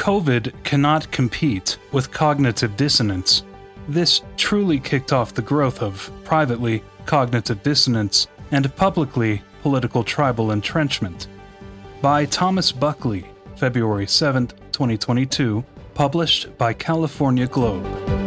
COVID cannot compete with cognitive dissonance. This truly kicked off the growth of, privately, cognitive dissonance and publicly, political tribal entrenchment. By Thomas Buckley, February 7, 2022, published by California Globe.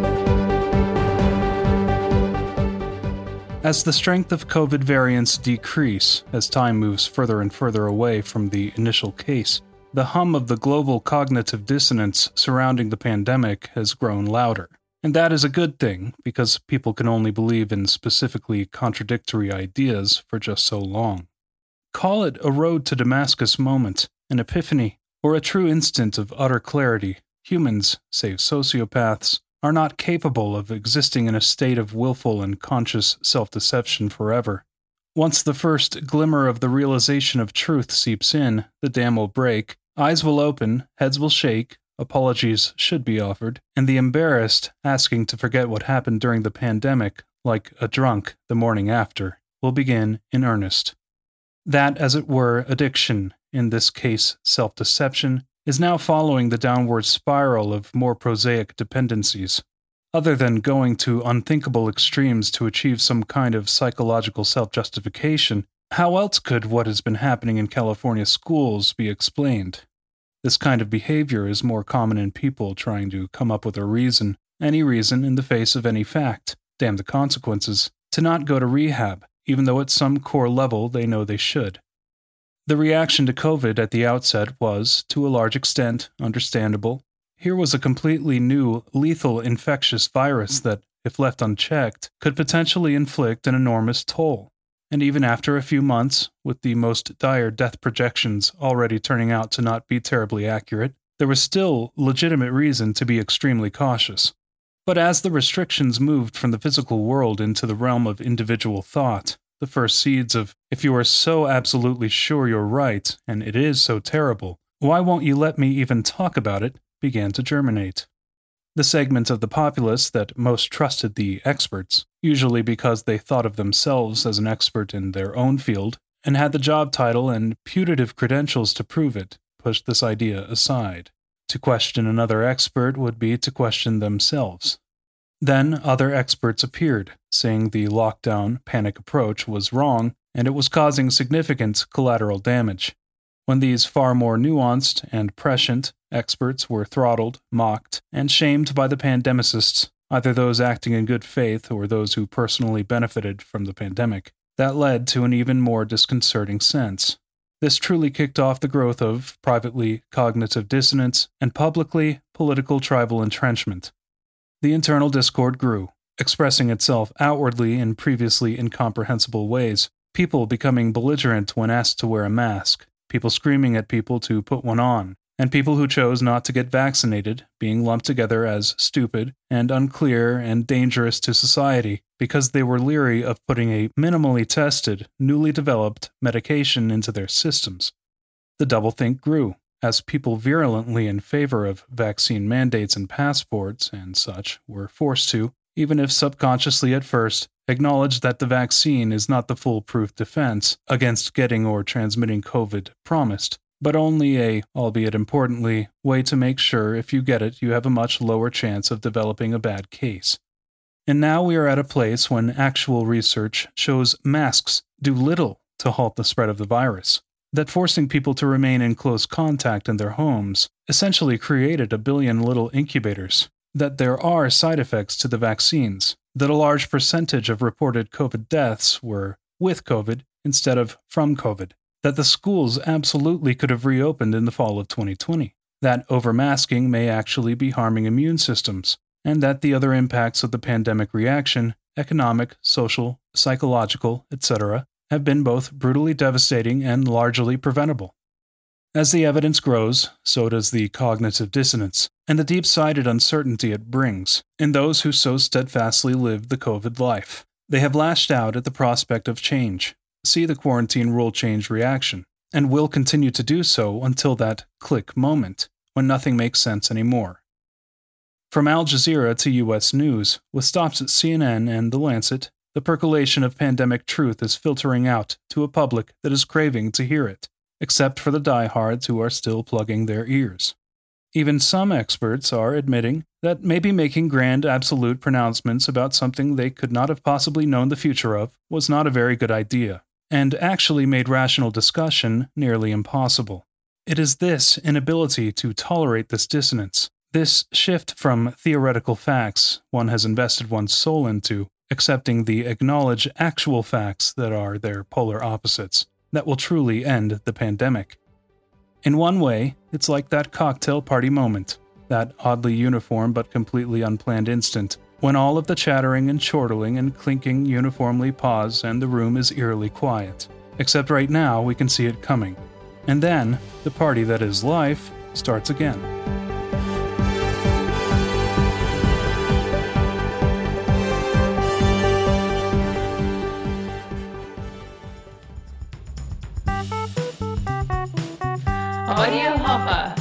As the strength of COVID variants decrease as time moves further and further away from the initial case, the hum of the global cognitive dissonance surrounding the pandemic has grown louder. And that is a good thing, because people can only believe in specifically contradictory ideas for just so long. Call it a road to Damascus moment, an epiphany, or a true instant of utter clarity. Humans, save sociopaths, are not capable of existing in a state of willful and conscious self-deception forever. Once the first glimmer of the realization of truth seeps in, the dam will break, eyes will open, heads will shake, apologies should be offered, and the embarrassed, asking to forget what happened during the pandemic, like a drunk the morning after, will begin in earnest. That, as it were, addiction, in this case self-deception, is now following the downward spiral of more prosaic dependencies. Other than going to unthinkable extremes to achieve some kind of psychological self-justification, how else could what has been happening in California schools be explained? This kind of behavior is more common in people trying to come up with a reason, any reason in the face of any fact, damn the consequences, to not go to rehab, even though at some core level they know they should. The reaction to COVID at the outset was, to a large extent, understandable. Here was a completely new, lethal infectious virus that, if left unchecked, could potentially inflict an enormous toll. And even after a few months, with the most dire death projections already turning out to not be terribly accurate, there was still legitimate reason to be extremely cautious. But as the restrictions moved from the physical world into the realm of individual thought, the first seeds of, if you are so absolutely sure you're right, and it is so terrible, why won't you let me even talk about it, began to germinate. The segment of the populace that most trusted the experts, usually because they thought of themselves as an expert in their own field, and had the job title and putative credentials to prove it, pushed this idea aside. To question another expert would be to question themselves. Then other experts appeared, saying the lockdown, panic approach was wrong, and it was causing significant collateral damage. When these far more nuanced and prescient experts were throttled, mocked, and shamed by the pandemicists, either those acting in good faith or those who personally benefited from the pandemic, that led to an even more disconcerting sense. This truly kicked off the growth of, privately, cognitive dissonance and publicly, political tribal entrenchment. The internal discord grew, expressing itself outwardly in previously incomprehensible ways, people becoming belligerent when asked to wear a mask, people screaming at people to put one on, and people who chose not to get vaccinated being lumped together as stupid and unclear and dangerous to society because they were leery of putting a minimally tested, newly developed medication into their systems. The doublethink grew, as people virulently in favor of vaccine mandates and passports and such were forced to, even if subconsciously at first, acknowledge that the vaccine is not the foolproof defense against getting or transmitting COVID promised, but only a, albeit importantly, way to make sure if you get it you have a much lower chance of developing a bad case. And now we are at a place when actual research shows masks do little to halt the spread of the virus, that forcing people to remain in close contact in their homes essentially created a billion little incubators, that there are side effects to the vaccines, that a large percentage of reported COVID deaths were with COVID instead of from COVID, that the schools absolutely could have reopened in the fall of 2020, that overmasking may actually be harming immune systems, and that the other impacts of the pandemic reaction, economic, social, psychological, etc., have been both brutally devastating and largely preventable. As the evidence grows, so does the cognitive dissonance, and the deep-sided uncertainty it brings, in those who so steadfastly lived the COVID life. They have lashed out at the prospect of change. See the quarantine rule change reaction, and will continue to do so until that click moment, when nothing makes sense anymore. From Al Jazeera to U.S. News, with stops at CNN and The Lancet, the percolation of pandemic truth is filtering out to a public that is craving to hear it, except for the diehards who are still plugging their ears. Even some experts are admitting that maybe making grand absolute pronouncements about something they could not have possibly known the future of was not a very good idea, and actually made rational discussion nearly impossible. It is this inability to tolerate this dissonance, this shift from theoretical facts one has invested one's soul into, accepting the acknowledged actual facts that are their polar opposites, that will truly end the pandemic. In one way, it's like that cocktail party moment, that oddly uniform but completely unplanned instant, when all of the chattering and chortling and clinking uniformly pause and the room is eerily quiet. Except right now we can see it coming. And then, the party that is life starts again. Audio Hopper.